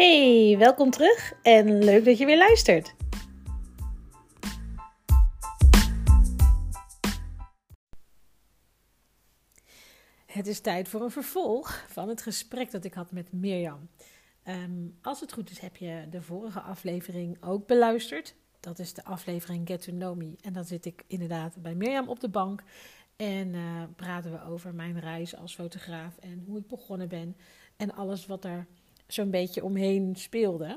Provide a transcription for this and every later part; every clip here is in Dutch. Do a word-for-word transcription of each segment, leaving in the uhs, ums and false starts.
Hey, welkom terug en leuk dat je weer luistert. Het is tijd voor een vervolg van het gesprek dat ik had met Mirjam. Um, als het goed is heb je de vorige aflevering ook beluisterd. Dat is de aflevering Get to Know Me. En dan zit ik inderdaad bij Mirjam op de bank. En uh, praten we over mijn reis als fotograaf en hoe ik begonnen ben. En alles wat er zo'n beetje omheen speelde.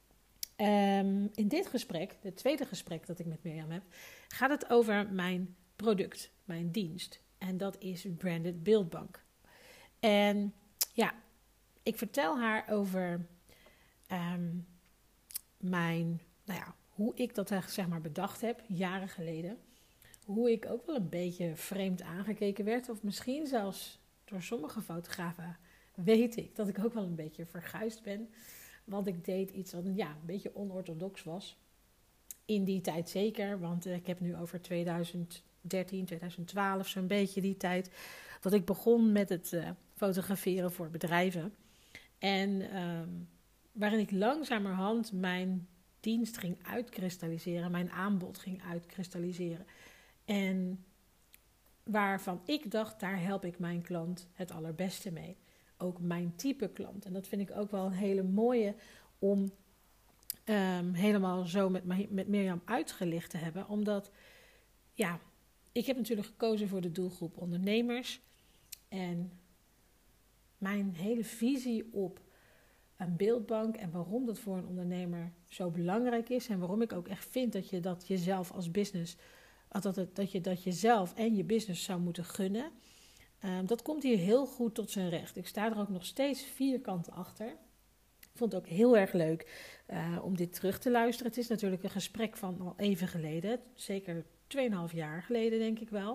Um, in dit gesprek, het tweede gesprek dat ik met Mirjam heb, gaat het over mijn product, mijn dienst. En dat is Branded Beeldbank. En ja, ik vertel haar over um, mijn, nou ja, hoe ik dat zeg maar bedacht heb, jaren geleden. Hoe ik ook wel een beetje vreemd aangekeken werd. Of misschien zelfs door sommige fotografen weet ik dat ik ook wel een beetje verguisd ben. Want ik deed iets wat ja, een beetje onorthodox was. In die tijd zeker, want ik heb nu over tweeduizend dertien, tweeduizend twaalf zo'n beetje die tijd. Dat ik begon met het uh, fotograferen voor bedrijven. En um, waarin ik langzamerhand mijn dienst ging uitkristalliseren. Mijn aanbod ging uitkristalliseren. En waarvan ik dacht, daar help ik mijn klant het allerbeste mee. Ook mijn type klant. En dat vind ik ook wel een hele mooie om um, helemaal zo met, met Mirjam uitgelicht te hebben. Omdat, ja, ik heb natuurlijk gekozen voor de doelgroep ondernemers. En mijn hele visie op een beeldbank en waarom dat voor een ondernemer zo belangrijk is. En waarom ik ook echt vind dat je dat jezelf als business, dat, het, dat je dat jezelf en je business zou moeten gunnen. Um, dat komt hier heel goed tot zijn recht. Ik sta er ook nog steeds vierkant achter. Ik vond het ook heel erg leuk uh, om dit terug te luisteren. Het is natuurlijk een gesprek van al even geleden. Zeker tweeënhalf jaar geleden, denk ik wel.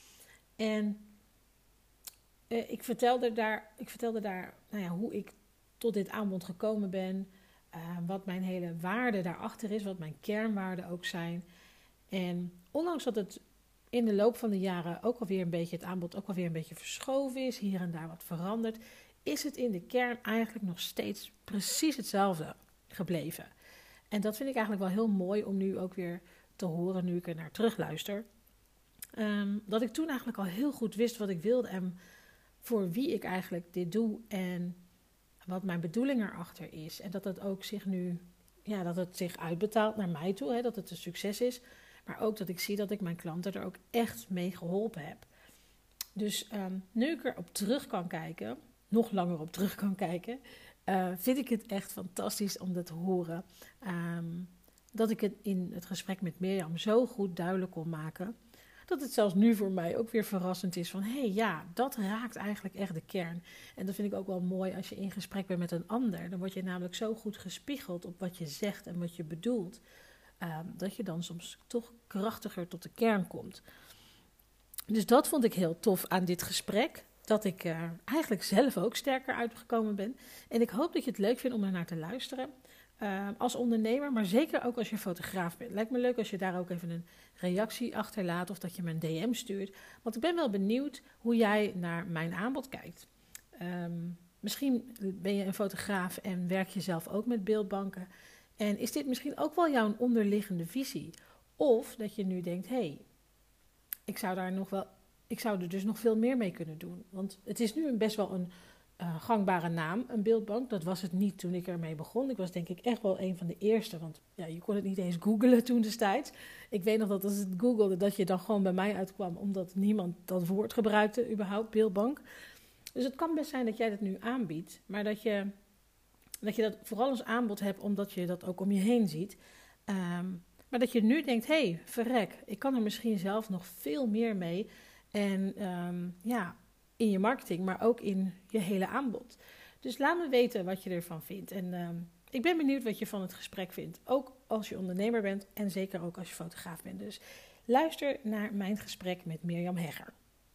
En uh, ik vertelde daar, ik vertelde daar nou ja, hoe ik tot dit aanbod gekomen ben. Uh, wat mijn hele waarde daarachter is. Wat mijn kernwaarden ook zijn. En ondanks dat het in de loop van de jaren ook alweer een beetje het aanbod ook alweer een beetje verschoven is, hier en daar wat veranderd, is het in de kern eigenlijk nog steeds precies hetzelfde gebleven. En dat vind ik eigenlijk wel heel mooi om nu ook weer te horen, nu ik er naar terugluister. Um, dat ik toen eigenlijk al heel goed wist wat ik wilde en voor wie ik eigenlijk dit doe en wat mijn bedoeling erachter is. En dat het ook zich nu, ja, dat het zich uitbetaalt naar mij toe, hè, dat het een succes is. Maar ook dat ik zie dat ik mijn klanten er ook echt mee geholpen heb. Dus um, nu ik erop terug kan kijken, nog langer op terug kan kijken, uh, vind ik het echt fantastisch om dat te horen. Um, dat ik het in het gesprek met Mirjam zo goed duidelijk kon maken. Dat het zelfs nu voor mij ook weer verrassend is van, hé hey, ja, dat raakt eigenlijk echt de kern. En dat vind ik ook wel mooi als je in gesprek bent met een ander. Dan word je namelijk zo goed gespiegeld op wat je zegt en wat je bedoelt. Uh, dat je dan soms toch krachtiger tot de kern komt. Dus dat vond ik heel tof aan dit gesprek. Dat ik uh, eigenlijk zelf ook sterker uitgekomen ben. En ik hoop dat je het leuk vindt om er naar te luisteren. Uh, als ondernemer, maar zeker ook als je fotograaf bent. Lijkt me leuk als je daar ook even een reactie achterlaat. Of dat je me een D M stuurt. Want ik ben wel benieuwd hoe jij naar mijn aanbod kijkt. Um, misschien ben je een fotograaf en werk je zelf ook met beeldbanken. En is dit misschien ook wel jouw onderliggende visie? Of dat je nu denkt, hé, hey, ik zou daar nog wel, ik zou er dus nog veel meer mee kunnen doen. Want het is nu een best wel een uh, gangbare naam, een beeldbank. Dat was het niet toen ik ermee begon. Ik was denk ik echt wel een van de eerste, want ja, je kon het niet eens googlen toen destijds. Ik weet nog dat als het googelde, dat je dan gewoon bij mij uitkwam, omdat niemand dat woord gebruikte, überhaupt, beeldbank. Dus het kan best zijn dat jij dat nu aanbiedt, maar dat je Dat je dat vooral als aanbod hebt, omdat je dat ook om je heen ziet. Um, maar dat je nu denkt, hé, hey, verrek, ik kan er misschien zelf nog veel meer mee. En um, ja, in je marketing, maar ook in je hele aanbod. Dus laat me weten wat je ervan vindt. En um, ik ben benieuwd wat je van het gesprek vindt. Ook als je ondernemer bent en zeker ook als je fotograaf bent. Dus luister naar mijn gesprek met Mirjam Hegger.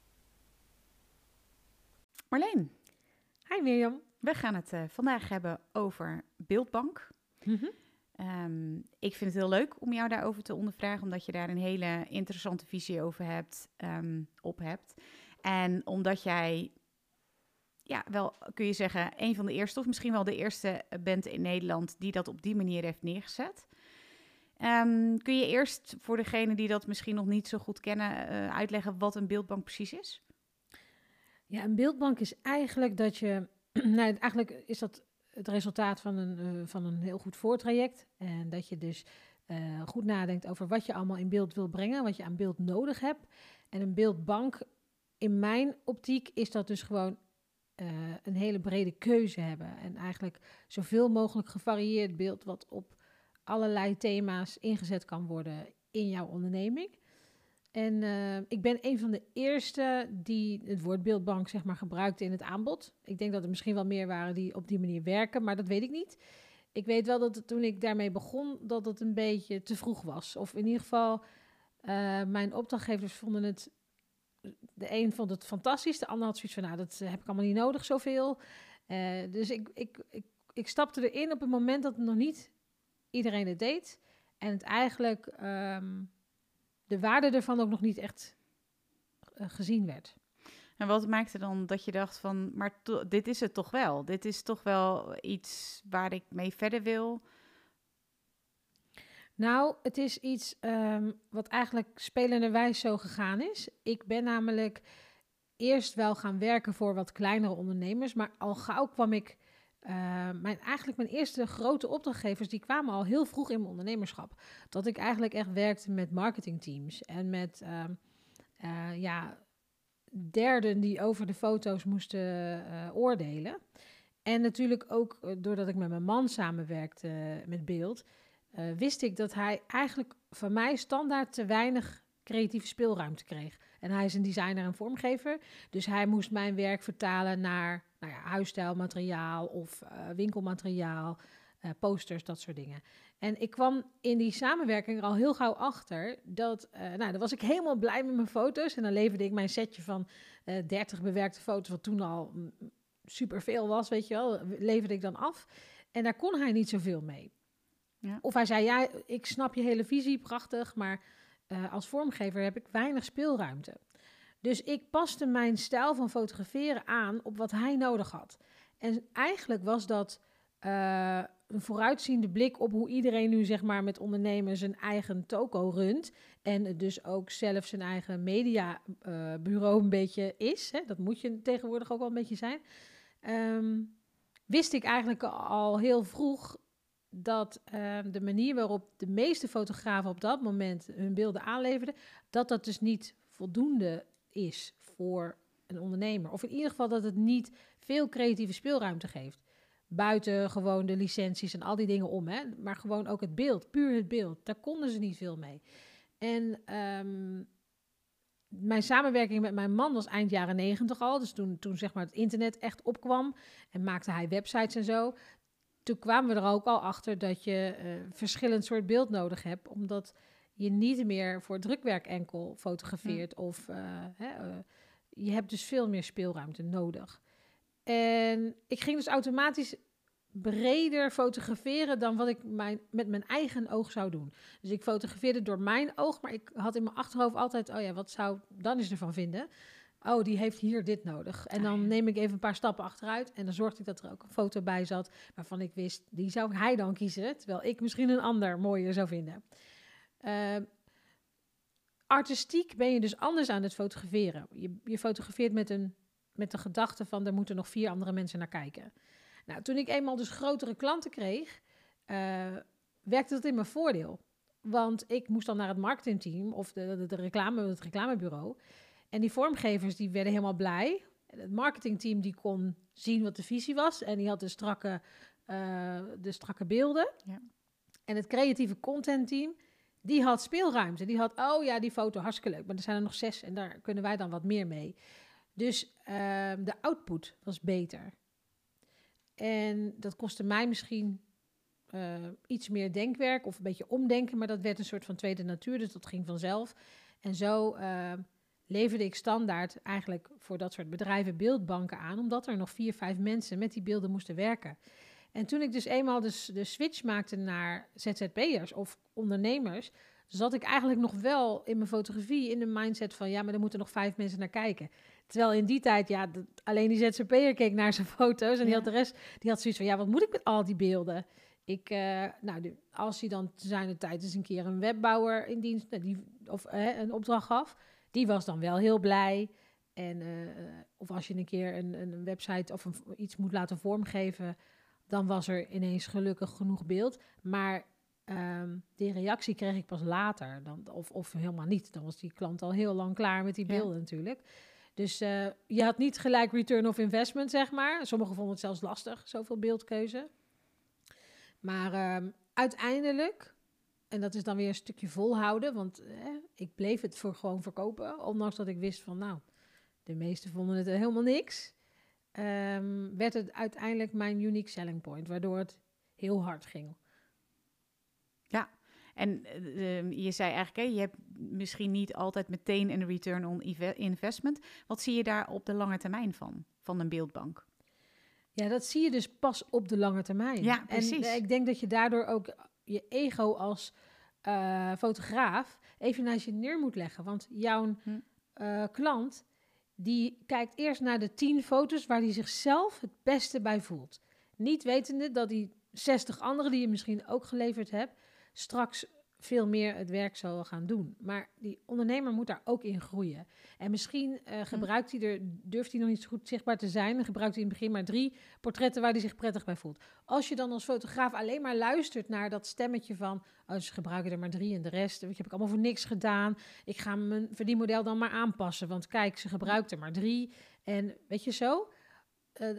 Marleen. Hi Mirjam. We gaan het uh, vandaag hebben over beeldbank. Mm-hmm. Um, ik vind het heel leuk om jou daarover te ondervragen, omdat je daar een hele interessante visie over hebt, um, op hebt. En omdat jij ja, wel kun je zeggen, een van de eerste of misschien wel de eerste bent in Nederland die dat op die manier heeft neergezet. Um, kun je eerst voor degenen die dat misschien nog niet zo goed kennen uh, uitleggen wat een beeldbank precies is? Ja, een beeldbank is eigenlijk dat je, nou, eigenlijk is dat het resultaat van een, uh, van een heel goed voortraject. En dat je dus uh, goed nadenkt over wat je allemaal in beeld wil brengen, wat je aan beeld nodig hebt. En een beeldbank, in mijn optiek, is dat dus gewoon uh, een hele brede keuze hebben. En eigenlijk zoveel mogelijk gevarieerd beeld wat op allerlei thema's ingezet kan worden in jouw onderneming. En uh, ik ben een van de eerste die het woord beeldbank zeg maar gebruikte in het aanbod. Ik denk dat er misschien wel meer waren die op die manier werken, maar dat weet ik niet. Ik weet wel dat het, toen ik daarmee begon, dat het een beetje te vroeg was. Of in ieder geval, uh, mijn opdrachtgevers vonden het... De een vond het fantastisch, de ander had zoiets van, nou, dat heb ik allemaal niet nodig, zoveel. Uh, dus ik, ik, ik, ik stapte erin op het moment dat het nog niet iedereen het deed. En het eigenlijk... Um, de waarde ervan ook nog niet echt uh, gezien werd. En wat maakte dan dat je dacht van, maar to- dit is het toch wel? Dit is toch wel iets waar ik mee verder wil? Nou, het is iets um, wat eigenlijk spelenderwijs zo gegaan is. Ik ben namelijk eerst wel gaan werken voor wat kleinere ondernemers, maar al gauw kwam ik... Uh, mijn, eigenlijk mijn eerste grote opdrachtgevers, die kwamen al heel vroeg in mijn ondernemerschap. Dat ik eigenlijk echt werkte met marketingteams en met uh, uh, ja, derden die over de foto's moesten uh, oordelen. En natuurlijk ook uh, doordat ik met mijn man samenwerkte uh, met beeld, uh, wist ik dat hij eigenlijk van mij standaard te weinig creatieve speelruimte kreeg. En hij is een designer en vormgever, dus hij moest mijn werk vertalen naar... Nou ja, huisstijlmateriaal of uh, winkelmateriaal, uh, posters, dat soort dingen. En ik kwam in die samenwerking er al heel gauw achter dat, uh, nou, dan was ik helemaal blij met mijn foto's. En dan leverde ik mijn setje van uh, dertig bewerkte foto's, wat toen al mm, superveel was, weet je wel, leverde ik dan af. En daar kon hij niet zoveel mee. Ja. Of hij zei, ja, ik snap je hele visie, prachtig, maar uh, als vormgever heb ik weinig speelruimte. Dus ik paste mijn stijl van fotograferen aan op wat hij nodig had. En eigenlijk was dat uh, een vooruitziende blik op hoe iedereen nu zeg maar met ondernemen zijn eigen toko runt. En dus ook zelf zijn eigen mediabureau uh, een beetje is. Hè? Dat moet je tegenwoordig ook wel een beetje zijn. Um, wist ik eigenlijk al heel vroeg dat uh, de manier waarop de meeste fotografen op dat moment hun beelden aanleverden, dat dat dus niet voldoende is voor een ondernemer. Of in ieder geval dat het niet veel creatieve speelruimte geeft. Buiten gewoon de licenties en al die dingen om. Hè? Maar gewoon ook het beeld, puur het beeld. Daar konden ze niet veel mee. En um, mijn samenwerking met mijn man was eind jaren negentig al. Dus toen, toen zeg maar het internet echt opkwam en maakte hij websites en zo. Toen kwamen we er ook al achter dat je uh, verschillend soort beeld nodig hebt. Omdat je niet meer voor drukwerk enkel fotografeert. Ja. Of uh, hè, uh, je hebt dus veel meer speelruimte nodig. En ik ging dus automatisch breder fotograferen dan wat ik mijn, met mijn eigen oog zou doen. Dus ik fotografeerde door mijn oog, maar ik had in mijn achterhoofd altijd, oh ja, wat zou Dennis ervan vinden? Oh, die heeft hier dit nodig. En dan neem ik even een paar stappen achteruit en dan zorgde ik dat er ook een foto bij zat waarvan ik wist, die zou hij dan kiezen, terwijl ik misschien een ander mooier zou vinden. Uh, artistiek ben je dus anders aan het fotograferen. Je, je fotografeert met een met de gedachte van, er moeten nog vier andere mensen naar kijken. Nou, toen ik eenmaal dus grotere klanten kreeg, uh, werkte dat in mijn voordeel. Want ik moest dan naar het marketingteam of de, de, de reclame, het reclamebureau. En die vormgevers die werden helemaal blij. Het marketingteam die kon zien wat de visie was. En die had de strakke, uh, de strakke beelden. Ja. En het creatieve contentteam, die had speelruimte. Die had, oh ja, die foto, hartstikke leuk. Maar er zijn er nog zes en daar kunnen wij dan wat meer mee. Dus uh, de output was beter. En dat kostte mij misschien uh, iets meer denkwerk of een beetje omdenken. Maar dat werd een soort van tweede natuur, dus dat ging vanzelf. En zo uh, leverde ik standaard eigenlijk voor dat soort bedrijven beeldbanken aan. Omdat er nog vier, vijf mensen met die beelden moesten werken. En toen ik dus eenmaal de, de switch maakte naar Z Z P'ers of ondernemers, zat ik eigenlijk nog wel in mijn fotografie in de mindset van, ja, maar er moeten nog vijf mensen naar kijken. Terwijl in die tijd, ja, de, alleen die Z Z P'er keek naar zijn foto's. En die Ja. had de rest, die had zoiets van, ja, wat moet ik met al die beelden? Ik, uh, nou, de, als hij dan te zijn de tijd eens een keer een webbouwer in dienst, nou, die, of uh, een opdracht gaf, die was dan wel heel blij. En, uh, of als je een keer een, een website of een, iets moet laten vormgeven, dan was er ineens gelukkig genoeg beeld. Maar um, die reactie kreeg ik pas later, dan, of, of helemaal niet. Dan was die klant al heel lang klaar met die beelden ja. natuurlijk. Dus uh, je had niet gelijk return of investment, zeg maar. Sommigen vonden het zelfs lastig, zoveel beeldkeuze. Maar um, uiteindelijk, en dat is dan weer een stukje volhouden, want eh, ik bleef het voor gewoon verkopen, ondanks dat ik wist van, nou, de meesten vonden het helemaal niks. Um, werd het uiteindelijk mijn unique selling point, waardoor het heel hard ging. Ja, en uh, je zei eigenlijk, hè, je hebt misschien niet altijd meteen een return on investment. Wat zie je daar op de lange termijn van, van een beeldbank? Ja, dat zie je dus pas op de lange termijn. Ja, precies. En uh, ik denk dat je daardoor ook je ego als uh, fotograaf even naast je neer moet leggen. Want jouw hm. uh, klant, die kijkt eerst naar de tien foto's waar hij zichzelf het beste bij voelt. Niet wetende dat die zestig andere die je misschien ook geleverd hebt, straks veel meer het werk zal gaan doen. Maar die ondernemer moet daar ook in groeien. En misschien uh, gebruikt hij er, durft hij nog niet zo goed zichtbaar te zijn, en gebruikt hij in het begin maar drie portretten waar hij zich prettig bij voelt. Als je dan als fotograaf alleen maar luistert naar dat stemmetje van, oh, ze gebruiken er maar drie en de rest, weet je, heb ik allemaal voor niks gedaan. Ik ga mijn verdienmodel dan maar aanpassen, want kijk, ze gebruikt er maar drie. En weet je zo, uh,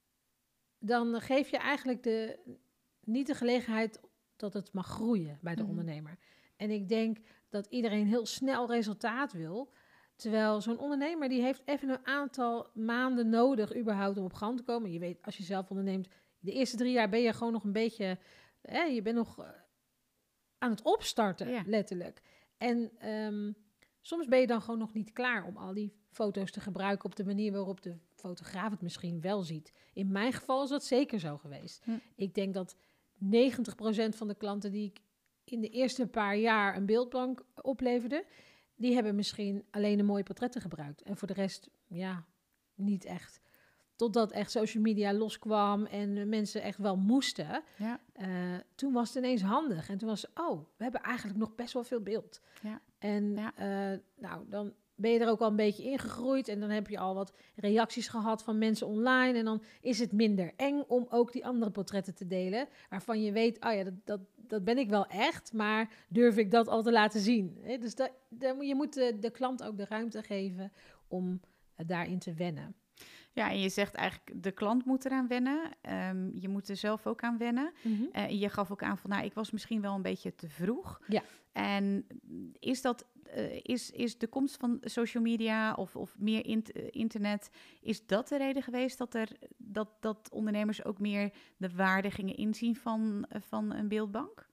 dan geef je eigenlijk de, niet de gelegenheid dat het mag groeien bij de mm-hmm. ondernemer. En ik denk dat iedereen heel snel resultaat wil. Terwijl zo'n ondernemer, die heeft even een aantal maanden nodig überhaupt om op gang te komen. Je weet, als je zelf onderneemt, de eerste drie jaar ben je gewoon nog een beetje, hè, je bent nog uh, aan het opstarten, ja. letterlijk. En um, soms ben je dan gewoon nog niet klaar om al die foto's te gebruiken op de manier waarop de fotograaf het misschien wel ziet. In mijn geval is dat zeker zo geweest. Hm. Ik denk dat negentig procent van de klanten die ik in de eerste paar jaar een beeldbank opleverde, die hebben misschien alleen een mooie portretten gebruikt. En voor de rest, ja, niet echt. Totdat echt social media loskwam en mensen echt wel moesten. Ja. Uh, toen was het ineens handig. En toen was oh, we hebben eigenlijk nog best wel veel beeld. Ja. En ja. Uh, nou, dan ben je er ook al een beetje ingegroeid. En dan heb je al wat reacties gehad van mensen online. En dan is het minder eng om ook die andere portretten te delen. Waarvan je weet, oh ja, dat, dat, dat ben ik wel echt. Maar durf ik dat al te laten zien? He, dus dat, dat, je moet de, de klant ook de ruimte geven om uh, daarin te wennen. Ja, en je zegt eigenlijk, de klant moet eraan wennen. Um, je moet er zelf ook aan wennen. Mm-hmm. Uh, je gaf ook aan van, nou, ik was misschien wel een beetje te vroeg. Ja. En is dat, uh, is, is de komst van social media of, of meer in, uh, internet, is dat de reden geweest dat, er, dat, dat ondernemers ook meer de waarde gingen inzien van, uh, van een beeldbank?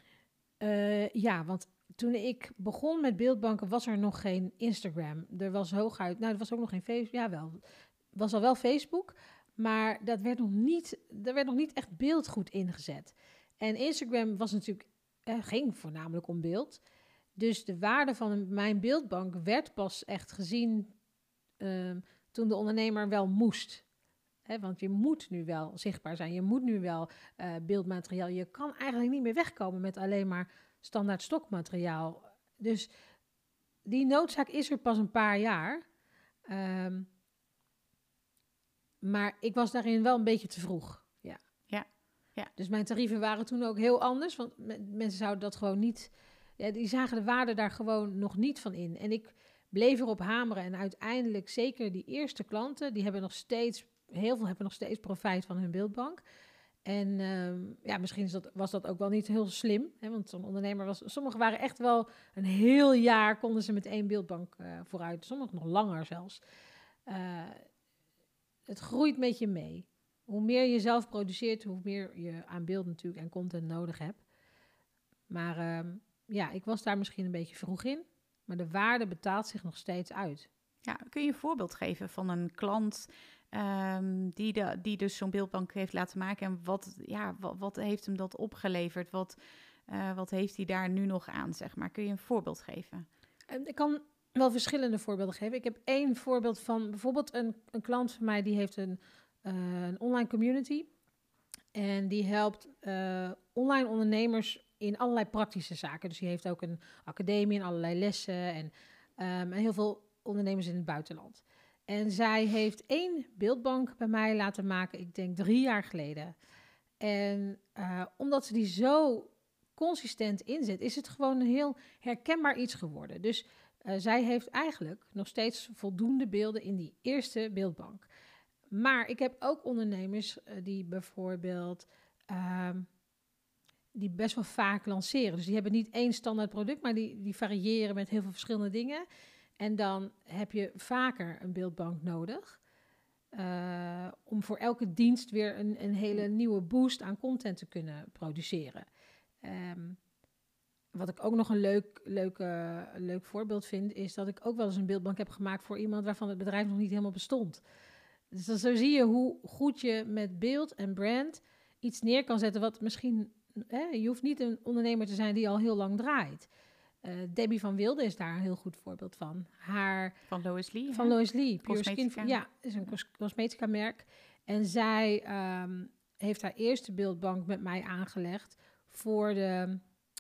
Uh, ja, want toen ik begon met beeldbanken was er nog geen Instagram. Er was hooguit, nou, er was ook nog geen Facebook, ja wel, was al wel Facebook, maar dat werd nog niet, er werd nog niet echt beeldgoed ingezet. En Instagram was natuurlijk, eh, ging voornamelijk om beeld. Dus de waarde van mijn beeldbank werd pas echt gezien uh, toen de ondernemer wel moest. Hè, want je moet nu wel zichtbaar zijn, je moet nu wel uh, beeldmateriaal. Je kan eigenlijk niet meer wegkomen met alleen maar standaard stokmateriaal. Dus die noodzaak is er pas een paar jaar. Um, Maar ik was daarin wel een beetje te vroeg. Ja. Ja. Ja. Dus mijn tarieven waren toen ook heel anders. Want mensen zouden dat gewoon niet. Ja, die zagen de waarde daar gewoon nog niet van in. En ik bleef erop hameren. En uiteindelijk, zeker die eerste klanten, die hebben nog steeds, heel veel hebben nog steeds profijt van hun beeldbank. En um, ja, misschien is dat, was dat ook wel niet heel slim. Hè, want zo'n ondernemer was. Sommigen waren echt wel een heel jaar konden ze met één beeldbank uh, vooruit. Sommigen nog langer zelfs. Uh, Het groeit met je mee. Hoe meer je zelf produceert, hoe meer je aan beeld natuurlijk en content nodig hebt. Maar um, ja, ik was daar misschien een beetje vroeg in. Maar de waarde betaalt zich nog steeds uit. Ja, kun je een voorbeeld geven van een klant um, die, de, die dus zo'n beeldbank heeft laten maken? En wat, ja, wat, wat heeft hem dat opgeleverd? Wat, uh, wat heeft hij daar nu nog aan, zeg maar? Kun je een voorbeeld geven? Um, ik kan wel verschillende voorbeelden geven. Ik heb één voorbeeld van bijvoorbeeld een, een klant van mij die heeft een, uh, een online community. En die helpt uh, online ondernemers in allerlei praktische zaken. Dus die heeft ook een academie en allerlei lessen en, um, en heel veel ondernemers in het buitenland. En zij heeft één beeldbank bij mij laten maken, ik denk drie jaar geleden. En uh, omdat ze die zo consistent inzet, is het gewoon een heel herkenbaar iets geworden. Dus uh, zij heeft eigenlijk nog steeds voldoende beelden in die eerste beeldbank. Maar ik heb ook ondernemers uh, die bijvoorbeeld uh, die best wel vaak lanceren. Dus die hebben niet één standaard product, maar die, die variëren met heel veel verschillende dingen. En dan heb je vaker een beeldbank nodig. Uh, om voor elke dienst weer een, een hele nieuwe boost aan content te kunnen produceren. Um, wat ik ook nog een leuk, leuk, uh, leuk voorbeeld vind, is dat ik ook wel eens een beeldbank heb gemaakt voor iemand waarvan het bedrijf nog niet helemaal bestond. Dus dan zo zie je hoe goed je met beeld en brand iets neer kan zetten wat misschien... Hè, je hoeft niet een ondernemer te zijn die al heel lang draait. Uh, Debbie van Wilde is daar een heel goed voorbeeld van. Haar, van Lois Lee. Van hè? Lois Lee. Pure Cosmetica. Skin, ja, is een cos- cosmetica merk. En zij um, heeft haar eerste beeldbank met mij aangelegd voor de...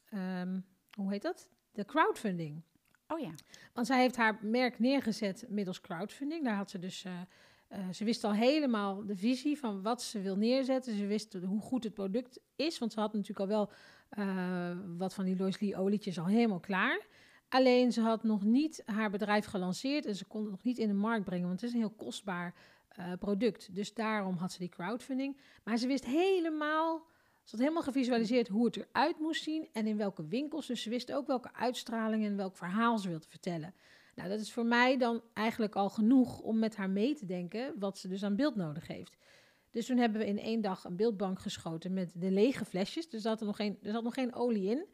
Um, hoe heet dat? De crowdfunding. Oh ja. Want zij heeft haar merk neergezet middels crowdfunding. Daar had ze dus... Uh, Uh, ze wist al helemaal de visie van wat ze wil neerzetten. Ze wist hoe goed het product is. Want ze had natuurlijk al wel uh, wat van die Lois Lee olietjes al helemaal klaar. Alleen ze had nog niet haar bedrijf gelanceerd. En ze kon het nog niet in de markt brengen. Want het is een heel kostbaar uh, product. Dus daarom had ze die crowdfunding. Maar ze wist helemaal... Ze had helemaal gevisualiseerd hoe het eruit moest zien. En in welke winkels. Dus ze wist ook welke uitstraling en welk verhaal ze wilde vertellen. Nou, dat is voor mij dan eigenlijk al genoeg om met haar mee te denken wat ze dus aan beeld nodig heeft. Dus toen hebben we in één dag een beeldbank geschoten met de lege flesjes. Dus er zat er nog geen, er zat nog geen olie in.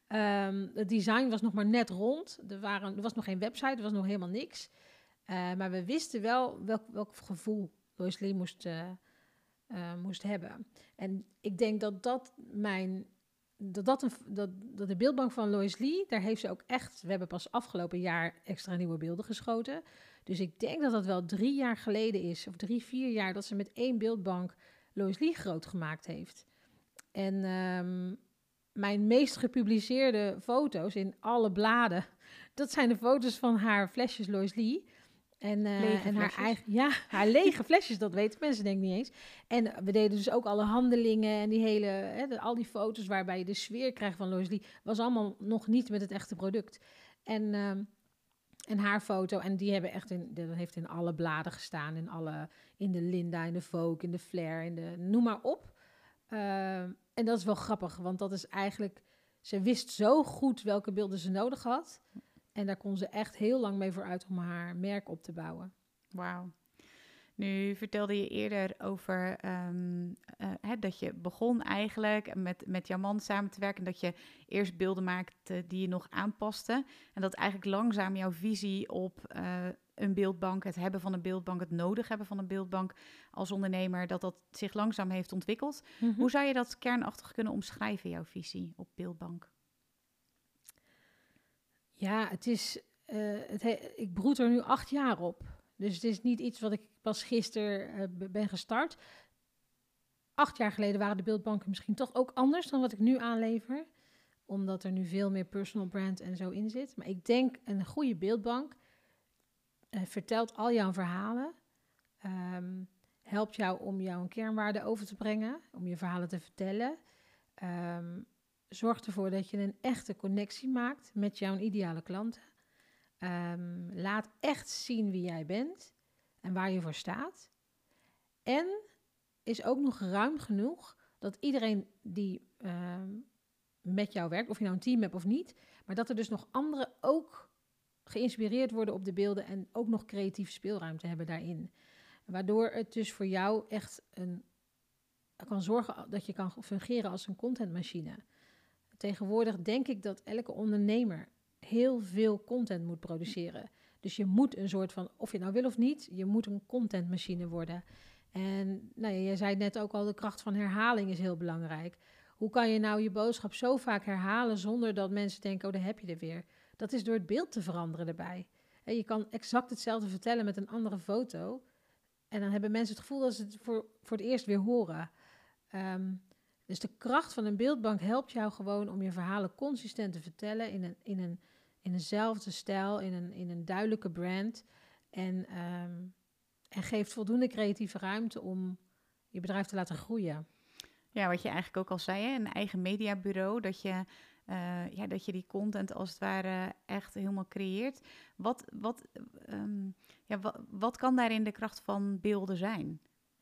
Um, het design was nog maar net rond. Er, waren, er was nog geen website, er was nog helemaal niks. Uh, maar we wisten wel welk, welk gevoel Lois Lee moest, uh, uh, moest hebben. En ik denk dat dat mijn... Dat, dat, een, dat, dat de beeldbank van Lois Lee, daar heeft ze ook echt... We hebben pas afgelopen jaar extra nieuwe beelden geschoten. Dus ik denk dat dat wel drie jaar geleden is, of drie, vier jaar... dat ze met één beeldbank Lois Lee groot gemaakt heeft. En um, mijn meest gepubliceerde foto's in alle bladen... dat zijn de foto's van haar flesjes Lois Lee... En, uh, en haar eigen, ja, haar lege flesjes, dat weten mensen denk ik niet eens. En we deden dus ook alle handelingen en die hele, hè, de, al die foto's waarbij je de sfeer krijgt van Lois Lee, was allemaal nog niet met het echte product. En, uh, en haar foto, en die hebben echt in, dat heeft in alle bladen gestaan, in alle, in de Linda, in de Vogue, in de Flair, in de, noem maar op. Uh, en dat is wel grappig, want dat is eigenlijk, ze wist zo goed welke beelden ze nodig had. En daar kon ze echt heel lang mee vooruit om haar merk op te bouwen. Wauw. Nu vertelde je eerder over um, uh, hè, dat je begon eigenlijk met, met jouw man samen te werken. En dat je eerst beelden maakte die je nog aanpaste. En dat eigenlijk langzaam jouw visie op uh, een beeldbank, het hebben van een beeldbank, het nodig hebben van een beeldbank als ondernemer, dat dat zich langzaam heeft ontwikkeld. Mm-hmm. Hoe zou je dat kernachtig kunnen omschrijven, jouw visie op beeldbank? Ja, het is, uh, het he- ik broed er nu acht jaar op. Dus het is niet iets wat ik pas gisteren uh, ben gestart. Acht jaar geleden waren de beeldbanken misschien toch ook anders dan wat ik nu aanlever. Omdat er nu veel meer personal brand en zo in zit. Maar ik denk een goede beeldbank uh, vertelt al jouw verhalen. Um, helpt jou om jouw kernwaarden over te brengen. Om je verhalen te vertellen. Um, Zorg ervoor dat je een echte connectie maakt met jouw ideale klanten. Um, laat echt zien wie jij bent en waar je voor staat. En is ook nog ruim genoeg dat iedereen die um, met jou werkt, of je nou een team hebt of niet, maar dat er dus nog anderen ook geïnspireerd worden op de beelden en ook nog creatieve speelruimte hebben daarin. Waardoor het dus voor jou echt een, kan zorgen dat je kan fungeren als een contentmachine. Tegenwoordig denk ik dat elke ondernemer heel veel content moet produceren. Dus je moet een soort van, of je nou wil of niet, je moet een contentmachine worden. En nou ja, je zei net ook al, de kracht van herhaling is heel belangrijk. Hoe kan je nou je boodschap zo vaak herhalen zonder dat mensen denken, oh, daar heb je er weer. Dat is door het beeld te veranderen erbij. Hè, je kan exact hetzelfde vertellen met een andere foto. En dan hebben mensen het gevoel dat ze het voor, voor het eerst weer horen. Um, dus de kracht van een beeldbank helpt jou gewoon om je verhalen consistent te vertellen in een, in een, in eenzelfde stijl, in een, in een duidelijke brand. En, um, en geeft voldoende creatieve ruimte om je bedrijf te laten groeien. Ja, wat je eigenlijk ook al zei, hè? Een eigen mediabureau, dat je, uh, ja, dat je die content als het ware echt helemaal creëert. Wat, wat, um, ja, wat, wat kan daarin de kracht van beelden zijn?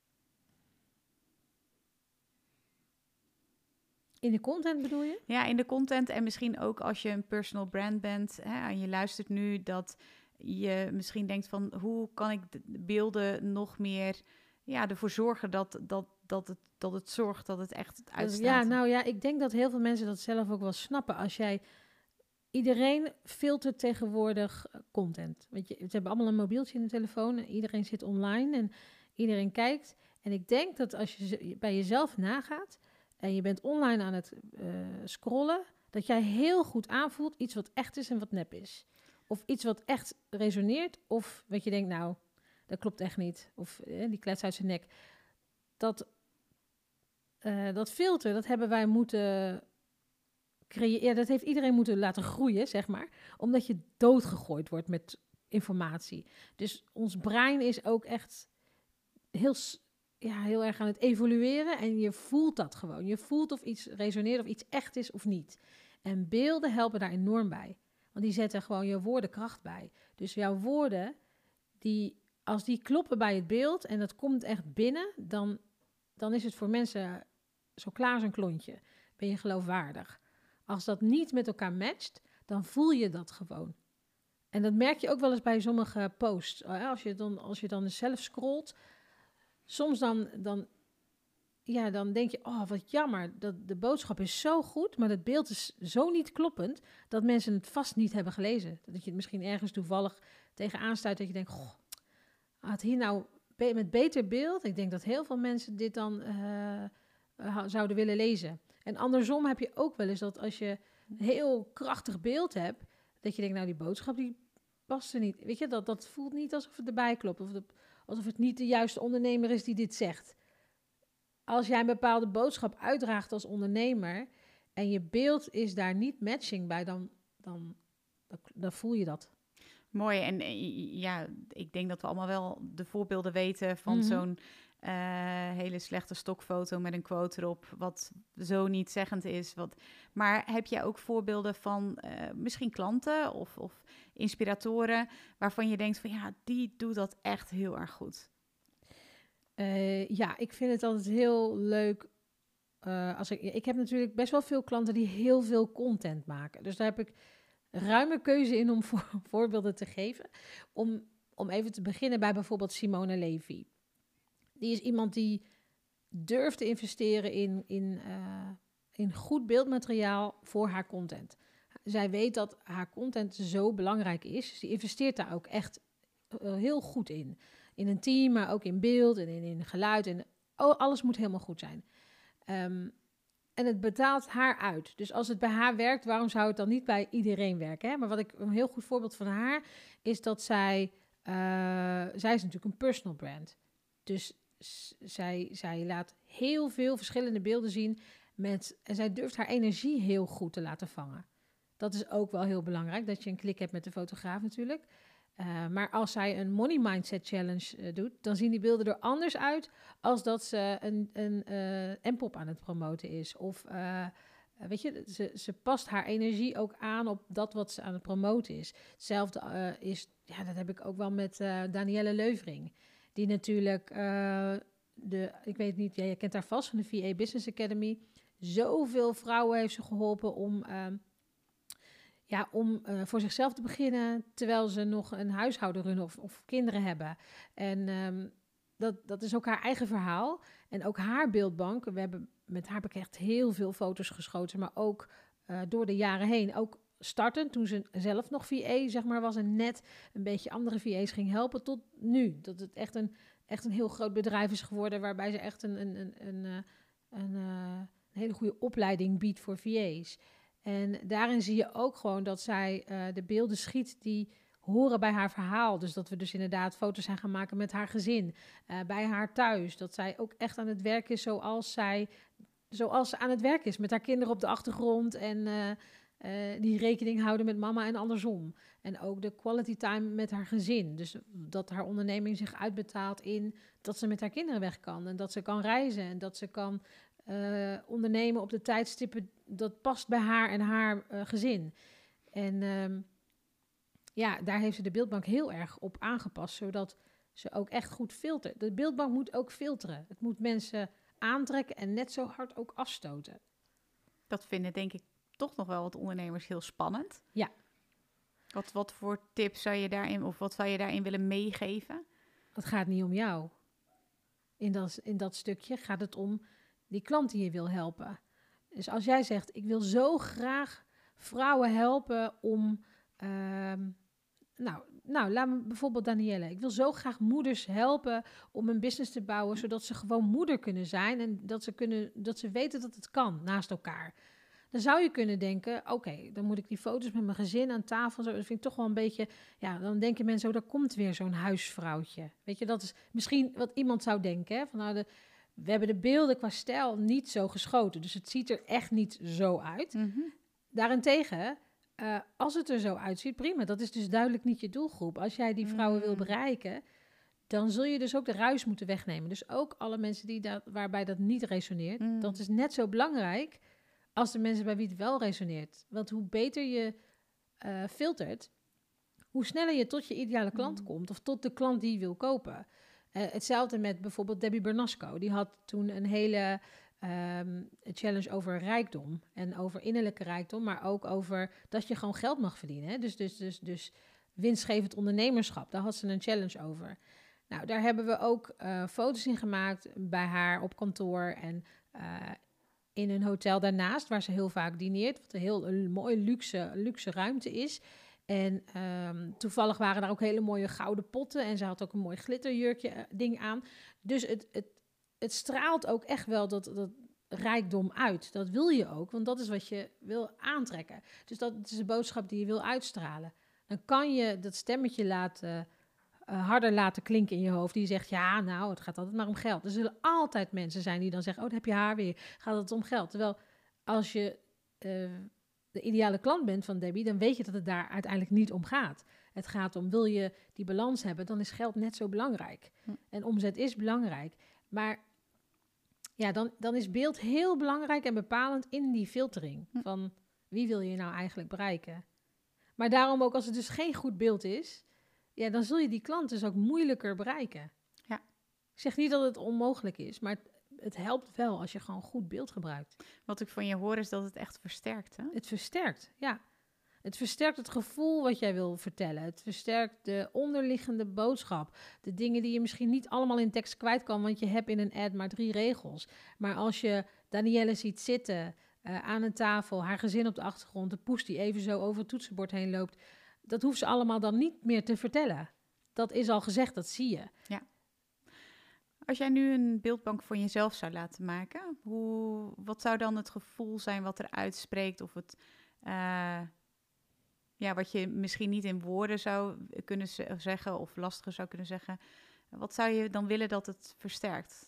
In de content bedoel je? Ja, in de content en misschien ook als je een personal brand bent, hè, en je luistert nu, dat je misschien denkt van hoe kan ik de beelden nog meer, ja, ervoor zorgen dat, dat, dat, het, dat het zorgt dat het echt uitstraalt. Ja, nou ja, ik denk dat heel veel mensen dat zelf ook wel snappen. Als jij, iedereen filtert tegenwoordig content. Weet je, ze hebben allemaal een mobieltje in de telefoon en iedereen zit online en iedereen kijkt. En ik denk dat als je bij jezelf nagaat en je bent online aan het uh, scrollen, dat jij heel goed aanvoelt iets wat echt is en wat nep is. Of iets wat echt resoneert, of wat je denkt, nou, dat klopt echt niet. Of eh, die klets uit zijn nek. Dat, uh, dat filter, dat hebben wij moeten creëren. Ja, dat heeft iedereen moeten laten groeien, zeg maar. Omdat je doodgegooid wordt met informatie. Dus ons brein is ook echt heel, ja, heel erg aan het evolueren. En je voelt dat gewoon. Je voelt of iets resoneert, of iets echt is of niet. En beelden helpen daar enorm bij. Want die zetten gewoon je woorden kracht bij. Dus jouw woorden, die, als die kloppen bij het beeld en dat komt echt binnen, dan, dan is het voor mensen zo klaar als een klontje. Ben je geloofwaardig. Als dat niet met elkaar matcht, dan voel je dat gewoon. En dat merk je ook wel eens bij sommige posts. Als je dan, als je dan zelf scrolt, soms dan, dan, ja, dan denk je, oh wat jammer, dat de boodschap is zo goed, maar het beeld is zo niet kloppend, dat mensen het vast niet hebben gelezen. Dat je het misschien ergens toevallig tegenaan stuit, dat je denkt, goh, had hier nou met beter beeld, ik denk dat heel veel mensen dit dan uh, zouden willen lezen. En andersom heb je ook wel eens dat als je een heel krachtig beeld hebt, dat je denkt, nou die boodschap die past er niet. Weet je, dat, dat voelt niet alsof het erbij klopt, of de, alsof het niet de juiste ondernemer is die dit zegt. Als jij een bepaalde boodschap uitdraagt als ondernemer en je beeld is daar niet matching bij, dan, dan, dan, dan voel je dat. Mooi. En ja, ik denk dat we allemaal wel de voorbeelden weten van mm-hmm. zo'n uh, hele slechte stokfoto met een quote erop, wat zo niet zeggend is. Wat... Maar heb jij ook voorbeelden van uh, misschien klanten of, of inspiratoren waarvan je denkt van ja, die doet dat echt heel erg goed? Uh, ja, ik vind het altijd heel leuk. Uh, als ik, ik heb natuurlijk best wel veel klanten die heel veel content maken. Dus daar heb ik ruime keuze in om voor, voorbeelden te geven. Om, om even te beginnen bij bijvoorbeeld Simone Levy. Die is iemand die durft te investeren in, in, uh, in goed beeldmateriaal voor haar content. Zij weet dat haar content zo belangrijk is. Dus die investeert daar ook echt uh, heel goed in. In een team, maar ook in beeld en in, in geluid. En oh, alles moet helemaal goed zijn. Um, en het betaalt haar uit. Dus als het bij haar werkt, waarom zou het dan niet bij iedereen werken? Hè? Maar wat ik een heel goed voorbeeld van haar is dat zij... Uh, zij is natuurlijk een personal brand. Dus s- zij, zij laat heel veel verschillende beelden zien. Met, en zij durft haar energie heel goed te laten vangen. Dat is ook wel heel belangrijk, dat je een klik hebt met de fotograaf natuurlijk. Uh, maar als zij een Money Mindset Challenge uh, doet, dan zien die beelden er anders uit als dat ze een, een uh, M-pop aan het promoten is. Of, uh, weet je, ze, ze past haar energie ook aan op dat wat ze aan het promoten is. Hetzelfde uh, is, ja, dat heb ik ook wel met uh, Danielle Leuvering. Die natuurlijk, uh, de, ik weet niet, ja, je kent haar vast van de V A Business Academy. Zoveel vrouwen heeft ze geholpen om... Uh, Ja, om uh, voor zichzelf te beginnen, terwijl ze nog een huishouden runnen of, of kinderen hebben. En um, dat, dat is ook haar eigen verhaal. En ook haar beeldbank. We hebben met haar heb ik echt heel veel foto's geschoten, maar ook uh, door de jaren heen. Ook startend, toen ze zelf nog V A zeg maar, was en net een beetje andere V A's ging helpen, tot nu. Dat het echt een, echt een heel groot bedrijf is geworden, waarbij ze echt een, een, een, een, een, een, een hele goede opleiding biedt voor V A's. En daarin zie je ook gewoon dat zij uh, de beelden schiet die horen bij haar verhaal. Dus dat we dus inderdaad foto's zijn gaan maken met haar gezin. Uh, bij haar thuis. Dat zij ook echt aan het werk is zoals zij... Zoals ze aan het werk is. Met haar kinderen op de achtergrond. En uh, uh, die rekening houden met mama en andersom. En ook de quality time met haar gezin. Dus dat haar onderneming zich uitbetaalt in... dat ze met haar kinderen weg kan. En dat ze kan reizen. En dat ze kan uh, ondernemen op de tijdstippen... dat past bij haar en haar uh, gezin. En... Um, Ja, daar heeft ze de beeldbank heel erg op aangepast, zodat ze ook echt goed filtert. De beeldbank moet ook filteren. Het moet mensen aantrekken en net zo hard ook afstoten. Dat vinden denk ik toch nog wel wat ondernemers heel spannend. Ja. Wat, wat voor tips zou je daarin, of wat zou je daarin willen meegeven? Het gaat niet om jou. In dat, in dat stukje gaat het om die klant die je wil helpen. Dus als jij zegt, ik wil zo graag vrouwen helpen om... Uh, Nou, nou, laat me bijvoorbeeld Danielle. Ik wil zo graag moeders helpen om een business te bouwen, zodat ze gewoon moeder kunnen zijn en dat ze, kunnen, dat ze weten dat het kan naast elkaar. Dan zou je kunnen denken, oké, okay, dan moet ik die foto's met mijn gezin aan tafel. Zo, dat vind ik toch wel een beetje, ja, dan denken mensen, oh, daar komt weer zo'n huisvrouwtje. Weet je, dat is misschien wat iemand zou denken. Hè? Van, nou, de, we hebben de beelden qua stijl niet zo geschoten, dus het ziet er echt niet zo uit. Mm-hmm. Daarentegen... Uh, als het er zo uitziet, prima. Dat is dus duidelijk niet je doelgroep. Als jij die vrouwen mm. wil bereiken, dan zul je dus ook de ruis moeten wegnemen. Dus ook alle mensen die dat, waarbij dat niet resoneert, mm. dat is net zo belangrijk als de mensen bij wie het wel resoneert. Want hoe beter je uh, filtert, hoe sneller je tot je ideale klant mm. komt of tot de klant die je wil kopen. Uh, hetzelfde met bijvoorbeeld Debbie Bernasco. Die had toen een hele... Um, een challenge over rijkdom en over innerlijke rijkdom, maar ook over dat je gewoon geld mag verdienen. Hè? Dus, dus, dus, dus winstgevend ondernemerschap, daar had ze een challenge over. Nou, daar hebben we ook uh, foto's in gemaakt bij haar op kantoor en uh, in een hotel daarnaast, waar ze heel vaak dineert, wat een heel een mooie luxe, luxe ruimte is. En um, toevallig waren daar ook hele mooie gouden potten en ze had ook een mooi glitterjurkje uh, ding aan. Dus het, het Het straalt ook echt wel dat, dat rijkdom uit. Dat wil je ook, want dat is wat je wil aantrekken. Dus dat is de boodschap die je wil uitstralen. Dan kan je dat stemmetje laten, uh, harder laten klinken in je hoofd. Die zegt, ja, nou, het gaat altijd maar om geld. Er zullen altijd mensen zijn die dan zeggen, oh, dan heb je haar weer. Gaat het om geld? Terwijl als je uh, de ideale klant bent van Debbie, dan weet je dat het daar uiteindelijk niet om gaat. Het gaat om, wil je die balans hebben, dan is geld net zo belangrijk. Hm. En omzet is belangrijk. Maar... Ja, dan, dan is beeld heel belangrijk en bepalend in die filtering. Hm. Van wie wil je nou eigenlijk bereiken? Maar daarom ook als het dus geen goed beeld is... Ja, dan zul je die klant dus ook moeilijker bereiken. Ja. Ik zeg niet dat het onmogelijk is, maar het, het helpt wel als je gewoon goed beeld gebruikt. Wat ik van je hoor is dat het echt versterkt, hè? Het versterkt, ja. Het versterkt het gevoel wat jij wil vertellen. Het versterkt de onderliggende boodschap. De dingen die je misschien niet allemaal in tekst kwijt kan, want je hebt in een ad maar drie regels. Maar als je Danielle ziet zitten uh, aan een tafel, haar gezin op de achtergrond, de poes die even zo over het toetsenbord heen loopt, dat hoeft ze allemaal dan niet meer te vertellen. Dat is al gezegd, dat zie je. Ja. Als jij nu een beeldbank voor jezelf zou laten maken, hoe, wat zou dan het gevoel zijn wat er uitspreekt of het... Uh, Ja, wat je misschien niet in woorden zou kunnen zeggen of lastiger zou kunnen zeggen. Wat zou je dan willen dat het versterkt?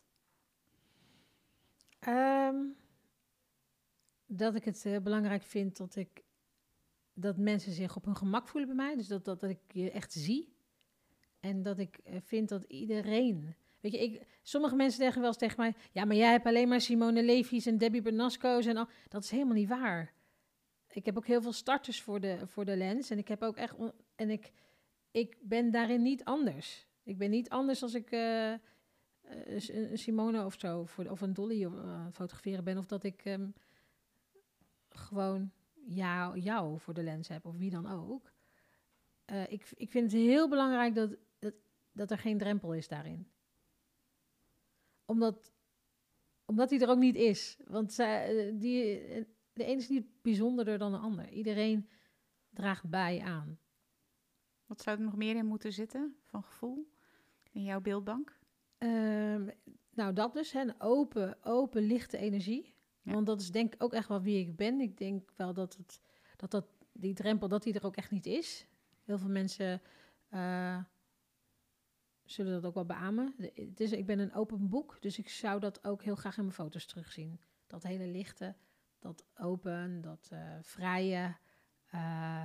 Um, dat ik het uh, belangrijk vind dat ik dat mensen zich op hun gemak voelen bij mij. Dus dat, dat, dat ik je echt zie. En dat ik uh, vind dat iedereen... Weet je, ik, sommige mensen zeggen wel eens tegen mij... Ja, maar jij hebt alleen maar Simone Levi's en Debbie Bernasco's en al. Dat is helemaal niet waar. Ik heb ook heel veel starters voor de, voor de lens. En ik heb ook echt... On, en ik, ik ben daarin niet anders. Ik ben niet anders als ik uh, een Simone of zo... Voor, of een Dolly of, uh, fotograferen ben. Of dat ik um, gewoon jou, jou voor de lens heb. Of wie dan ook. Uh, ik, ik vind het heel belangrijk dat, dat, dat er geen drempel is daarin. Omdat, omdat die er ook niet is. Want zij, die... De ene is niet bijzonderder dan de ander. Iedereen draagt bij aan. Wat zou er nog meer in moeten zitten van gevoel in jouw beeldbank? Um, nou, dat dus. Hè, een open, open, lichte energie. Ja. Want dat is denk ik ook echt wel wie ik ben. Ik denk wel dat, het, dat, dat die drempel dat die er ook echt niet is. Heel veel mensen uh, zullen dat ook wel beamen. Het is, ik ben een open boek, dus ik zou dat ook heel graag in mijn foto's terugzien. Dat hele lichte, dat open, dat uh, vrije. Uh,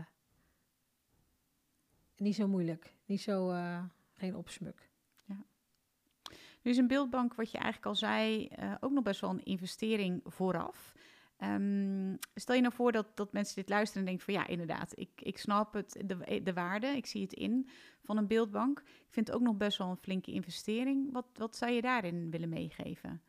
niet zo moeilijk, niet zo, uh, geen opsmuk. Ja. Nu is een beeldbank, wat je eigenlijk al zei, uh, ook nog best wel een investering vooraf. Um, stel je nou voor dat, dat mensen dit luisteren en denken van ja, inderdaad, ik, ik snap het, de, de waarde, ik zie het in van een beeldbank. Ik vind het ook nog best wel een flinke investering. Wat, wat zou je daarin willen meegeven?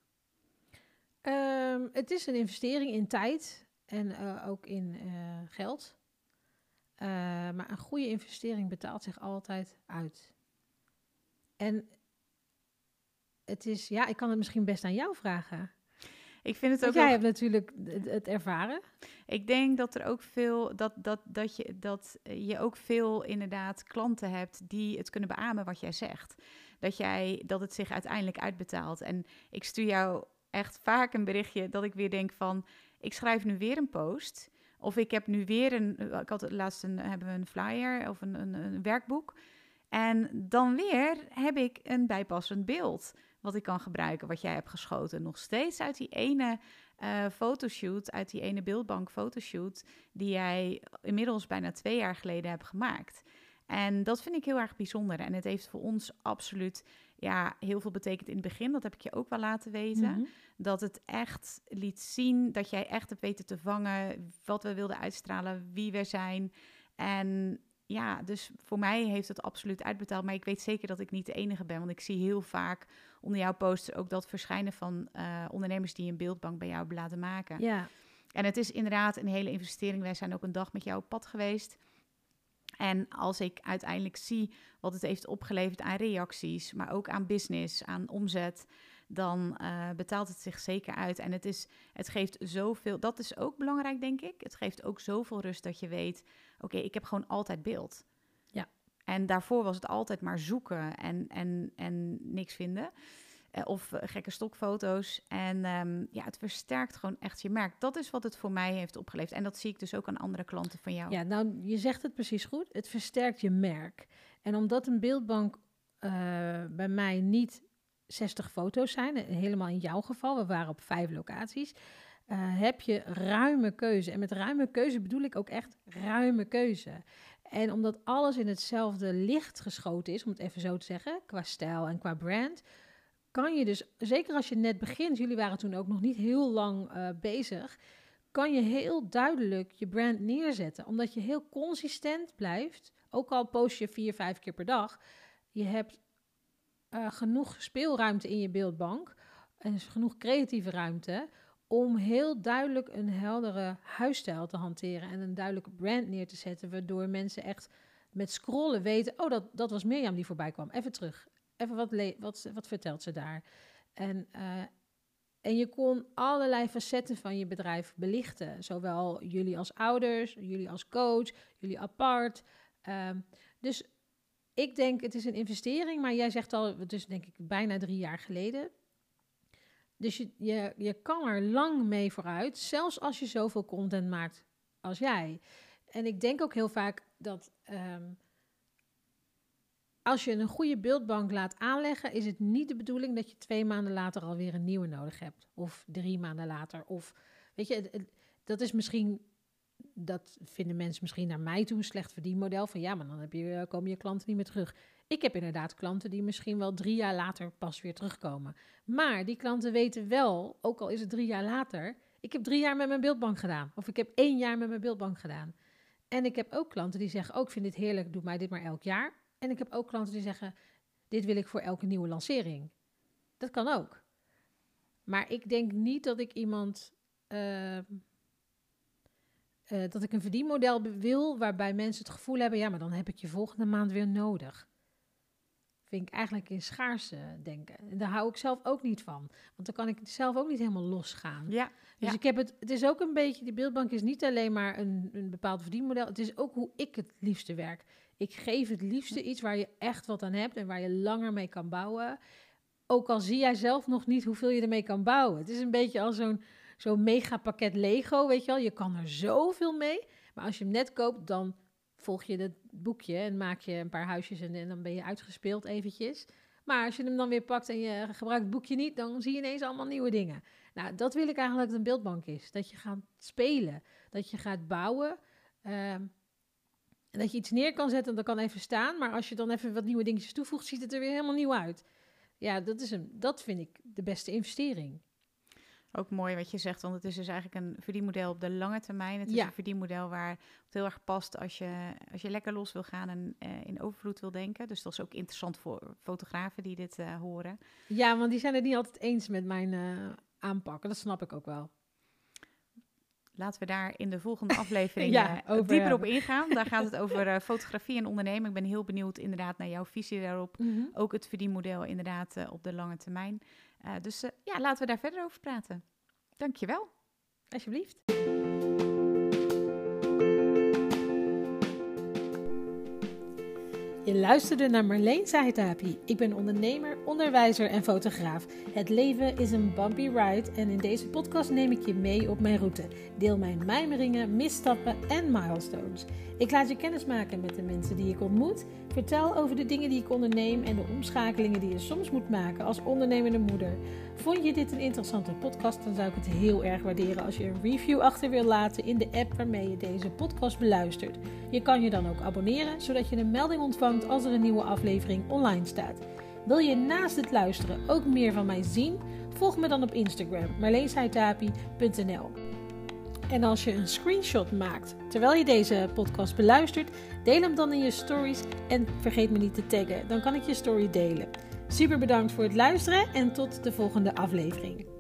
Um, het is een investering in tijd en uh, ook in uh, geld. Uh, maar een goede investering betaalt zich altijd uit. En het is, ja, ik kan het misschien best aan jou vragen. Ik vind het Want ook jij wel... hebt natuurlijk het, het ervaren. Ik denk dat er ook veel, dat, dat, dat, je, dat je ook veel inderdaad klanten hebt die het kunnen beamen wat jij zegt. Dat, jij, dat het zich uiteindelijk uitbetaalt. En ik stuur jou echt vaak een berichtje dat ik weer denk van, ik schrijf nu weer een post. Of ik heb nu weer een, ik had laatst een, hebben we een flyer of een, een, een werkboek. En dan weer heb ik een bijpassend beeld wat ik kan gebruiken, wat jij hebt geschoten. Nog steeds uit die ene uh, fotoshoot, uit die ene beeldbank fotoshoot, die jij inmiddels bijna twee jaar geleden hebt gemaakt. En dat vind ik heel erg bijzonder. En het heeft voor ons absoluut ja, heel veel betekend in het begin. Dat heb ik je ook wel laten weten. Mm-hmm. Dat het echt liet zien dat jij echt hebt weten te vangen wat we wilden uitstralen, wie we zijn. En ja, dus voor mij heeft het absoluut uitbetaald. Maar ik weet zeker dat ik niet de enige ben. Want ik zie heel vaak onder jouw posts ook dat verschijnen van uh, ondernemers die een beeldbank bij jou hebben laten maken. Ja. En het is inderdaad een hele investering. Wij zijn ook een dag met jou op pad geweest. En als ik uiteindelijk zie wat het heeft opgeleverd aan reacties, maar ook aan business, aan omzet, dan uh, betaalt het zich zeker uit. En het, is, het geeft zoveel, dat is ook belangrijk, denk ik. Het geeft ook zoveel rust dat je weet, oké, okay, ik heb gewoon altijd beeld. Ja. En daarvoor was het altijd maar zoeken en, en, en niks vinden. Uh, of uh, gekke stokfoto's. En um, ja, het versterkt gewoon echt je merk. Dat is wat het voor mij heeft opgeleverd. En dat zie ik dus ook aan andere klanten van jou. Ja, nou, je zegt het precies goed. Het versterkt je merk. En omdat een beeldbank uh, bij mij niet zestig foto's zijn, helemaal in jouw geval, we waren op vijf locaties, uh, heb je ruime keuze. En met ruime keuze bedoel ik ook echt ruime keuze. En omdat alles in hetzelfde licht geschoten is, om het even zo te zeggen, qua stijl en qua brand, kan je dus, zeker als je net begint, jullie waren toen ook nog niet heel lang uh, bezig, kan je heel duidelijk je brand neerzetten. Omdat je heel consistent blijft, ook al post je vier, vijf keer per dag. Je hebt uh, genoeg speelruimte in je beeldbank en genoeg creatieve ruimte om heel duidelijk een heldere huisstijl te hanteren en een duidelijke brand neer te zetten, waardoor mensen echt met scrollen weten, oh, dat, dat was Mirjam die voorbij kwam. Even terug. Even wat, le- wat, wat vertelt ze daar? En, uh, en je kon allerlei facetten van je bedrijf belichten. Zowel jullie als ouders, jullie als coach, jullie apart. Um, dus ik denk, het is een investering, maar jij zegt al, het is denk ik bijna drie jaar geleden. Dus je, je, je kan er lang mee vooruit, zelfs als je zoveel content maakt als jij. En ik denk ook heel vaak dat Um, als je een goede beeldbank laat aanleggen, is het niet de bedoeling dat je twee maanden later alweer een nieuwe nodig hebt. Of drie maanden later. Of, weet je, het, het, dat is misschien, dat vinden mensen misschien naar mij toe een slecht verdienmodel. Van ja, maar dan heb je, komen je klanten niet meer terug. Ik heb inderdaad klanten die misschien wel drie jaar later pas weer terugkomen. Maar die klanten weten wel, ook al is het drie jaar later, ik heb drie jaar met mijn beeldbank gedaan. Of ik heb één jaar met mijn beeldbank gedaan. En ik heb ook klanten die zeggen, oh, ik vind dit heerlijk, doe mij dit maar elk jaar. En ik heb ook klanten die zeggen, dit wil ik voor elke nieuwe lancering. Dat kan ook. Maar ik denk niet dat ik iemand, uh, uh, dat ik een verdienmodel wil waarbij mensen het gevoel hebben, ja, maar dan heb ik je volgende maand weer nodig. Vind ik eigenlijk in schaarse denken. En daar hou ik zelf ook niet van. Want dan kan ik zelf ook niet helemaal losgaan. Ja, dus ja. ik heb het, het is ook een beetje, die beeldbank is niet alleen maar een, een bepaald verdienmodel. Het is ook hoe ik het liefste werk. Ik geef het liefste iets waar je echt wat aan hebt en waar je langer mee kan bouwen. Ook al zie jij zelf nog niet hoeveel je ermee kan bouwen. Het is een beetje als zo'n, zo'n megapakket Lego, weet je wel. Je kan er zoveel mee, maar als je hem net koopt, dan volg je het boekje en maak je een paar huisjes en, en dan ben je uitgespeeld eventjes. Maar als je hem dan weer pakt en je gebruikt het boekje niet, dan zie je ineens allemaal nieuwe dingen. Nou, dat wil ik eigenlijk dat een beeldbank is. Dat je gaat spelen, dat je gaat bouwen. Um, en dat je iets neer kan zetten en dat kan even staan. Maar als je dan even wat nieuwe dingetjes toevoegt, ziet het er weer helemaal nieuw uit. Ja, dat, is een, dat vind ik de beste investering. Ook mooi wat je zegt, want het is dus eigenlijk een verdienmodel op de lange termijn. Het is Ja. een verdienmodel waar het heel erg past als je, als je lekker los wil gaan en uh, in overvloed wil denken. Dus dat is ook interessant voor fotografen die dit uh, horen. Ja, want die zijn het niet altijd eens met mijn uh, aanpakken. Dat snap ik ook wel. Laten we daar in de volgende aflevering ja, uh, over, dieper uh, op ingaan. Daar gaat het over uh, fotografie en ondernemen. Ik ben heel benieuwd inderdaad naar jouw visie daarop. Mm-hmm. Ook het verdienmodel inderdaad uh, op de lange termijn. Uh, dus uh, ja, laten we daar verder over praten. Dankjewel. Alsjeblieft. Je luisterde naar Marleen Saitapi. Ik ben ondernemer, onderwijzer en fotograaf. Het leven is een bumpy ride en in deze podcast neem ik je mee op mijn route. Deel mijn mijmeringen, misstappen en milestones. Ik laat je kennis maken met de mensen die ik ontmoet. Vertel over de dingen die ik onderneem en de omschakelingen die je soms moet maken als ondernemende moeder. Vond je dit een interessante podcast, dan zou ik het heel erg waarderen als je een review achter wil laten in de app waarmee je deze podcast beluistert. Je kan je dan ook abonneren, zodat je een melding ontvangt als er een nieuwe aflevering online staat. Wil je naast het luisteren ook meer van mij zien? Volg me dan op Instagram, marleen saitapi punt n l. En als je een screenshot maakt terwijl je deze podcast beluistert, deel hem dan in je stories en vergeet me niet te taggen. Dan kan ik je story delen. Super bedankt voor het luisteren en tot de volgende aflevering.